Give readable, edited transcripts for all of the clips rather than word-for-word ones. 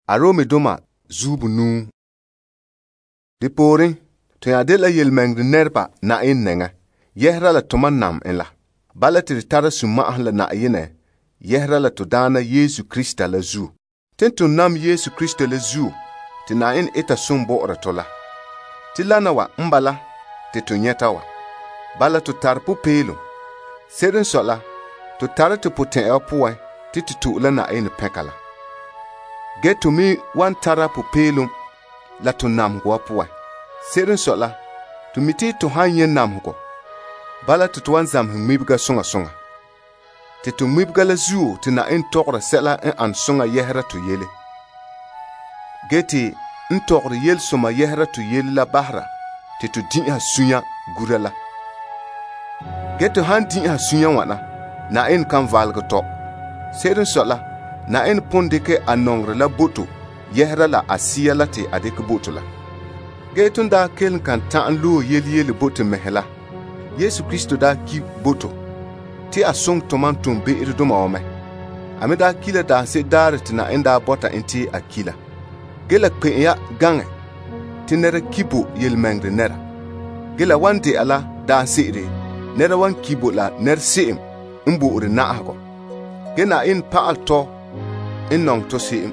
Arome doma zubu nu. Di poring, to ya de la yelmeng de nerba na in nenga. Yehra la tuma nam en la. Bala ti tara suma la na yene. Yehra la to dana Yesu Krista la zu. Tentu nam Yesu Krista la zu. Ti na in ita sumbo ora tola. Ti lana wa mbala. Ti to nyeta wa. Bala to tarpu pelo. Seren sola. To tara to puten elpuwe. Ti tu la na in pekala. Get to me one tara pu pelum la to nam go puwa. Seren sola to miti to hanye nam go. Bala to tuan zam mibga songa. Te to mibga la zuo te na en tokra sela en an songa yehra to yele. Geti en tokra yel soma yehra to yele la bahra te to dinha sunya gurala. Geto han dinha sunya wana na en kan valga to. Seren sola na en pondeke anongre la boto yehra la asia la te adeke boto la. Getun da kel kan tan lu yeli boto mehela. Yesu Kristo da ki boto. Ti asong tomantum be iriduma ome. Ame da kila da se daret na enda bota inti akila. Gela pe ya gange. Ti nere kibo yel mengre nera. Gela wante ala da seire. Nera wan kibo la ner seim. Mbu uri na ako. Gena in paal to. In nong to seim.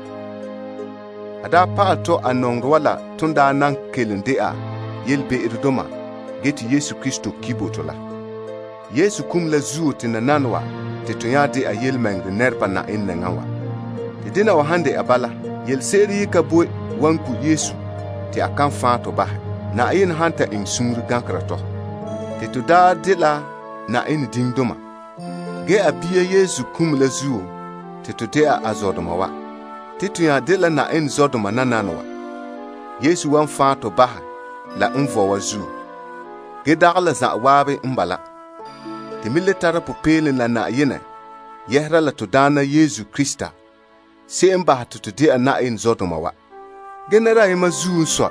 Ada paal to anong wala tunda nang kelende a. Yel be iriduma. Geti Yesu Kristo kibo to la. Yesu kum la zuo te na nanwa te tunyade a yel mengre nerpa na in nengawa. Te dina wa hande abala yel seri ka boy wanku Yesu te akan fato bah na in hanta in sumru gankrato. Te to da de la na in dingdoma. Ge abia Yesu kum la zuo te to te a azodoma wa. Te tunyade la na in zodoma na nanwa. Yesu wan fato bah la unvo wa zuo. Ge dagla za wabe mbala. Te militara pupele la na yene. Yehra la tudana Yesu Krista. Se mba hatutu dia na in zodoma wa. Genera ima zuu sor.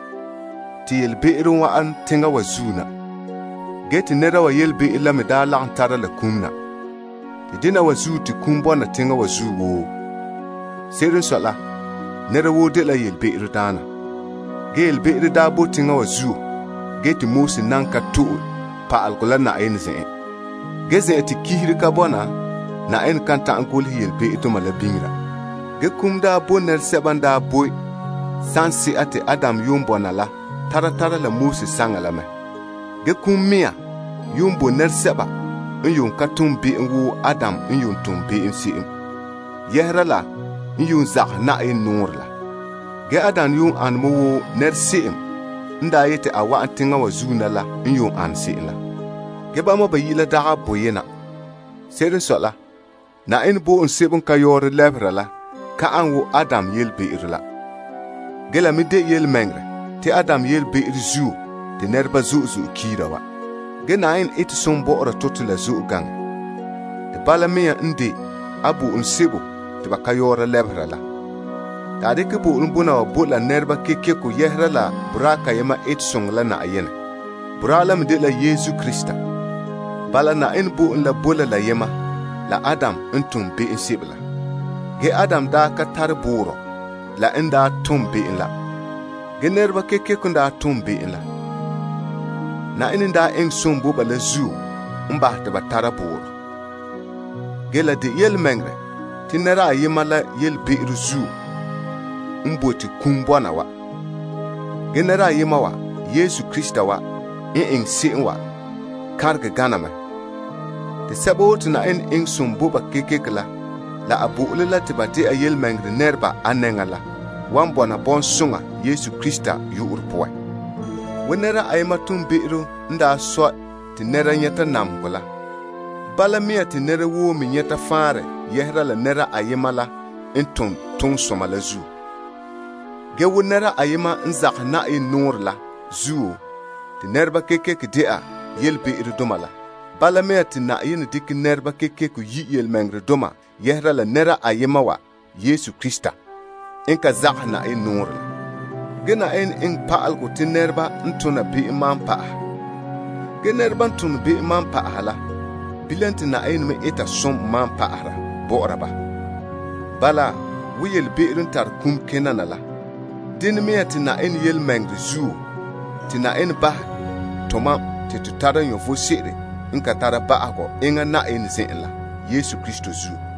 Ti yelbe iru wa an tinga wa zuna. Geti nera wa yelbe ila mida la antara la kumna. Ti dina wa zuu ti kumbo na tinga wa zuu wo. Serin sola. Nera wo de la yelbe iru dana. Ge yelbe iru dabo tinga wa zuu. Geti musi nanka tuu. Pa alkola na in zin. Geze eti kihiri kabona na en kanta ankol yelbe ito malabingra. Ge kumda boner sebanda boy sansi ate Adam yumbo na la tara la musi sangala me. Ge kummia yumbo ner seba yun katumbi ngu Adam yun tumbi insiim. Yehra la yun zak na en nur la. Ge Adam yun anmu ner siim nda yete awa antinga wa zuna la yun ansi la. Geba mo bayila daga boyena. Seren sola. Na en bo on sebon kayore lebra la. Ka anwo Adam yelbe irla. Gela mide yel mengre. Te Adam yelbe irzu. Te nerba zu kira wa. Gena en eti sombo ora totula zu gang. Te bala mea ndi. Abu on sebo. Te ba kayore lebra la. Ta de ke bo on bona wa bo la nerba keke ko yehra la. Buraka yema eti song la na ayene. Burala mide la Yesu Krista. Bala na en bu la bola la yema la Adam entum be insibla. Ge Adam da ka tar buro la enda tum be la. Ge nerba keke kunda tum be la. Na en da en sum bu bala zu mba ta batara buro. Ge la de yel mengre tinera yema la yel be zu mboti kumbona wa. Ge nera yema wa Yesu Krista wa en sin wa karga ganama. Te sabot na en sumbu ba kekekla la abu la tibati ayel mengre nerba anengala wan bona bon sunga Yesu Krista yu urpoe. Wenera ayma tumbiru nda so te nera nyata namgola. Bala mia te nera wo mi nyata fare yehra la nera ayemala entum tung somala zu. Ge wenera ayema nzak na in nur la zu te nerba kekek dea yelbe irdomala. Bala mea ti na yin dik nerba keke ku yi yel mengre doma yehra la nera ayema wa Yesu Krista. Enka zak na in nur la. Gena en paal ko ti nerba ntuna bi imam pa. Ge nerba ntuna bi imam pa hala. Bilenti na en me eta som man pa ara. Bo ba. Bala wiyel be'rin tar kum kenana la. Din me ti na en yel mengri zu ti na en ba toma ti tutara yo fo sere in ka tara ba ako inga na en sen la Yesu Kristo zu.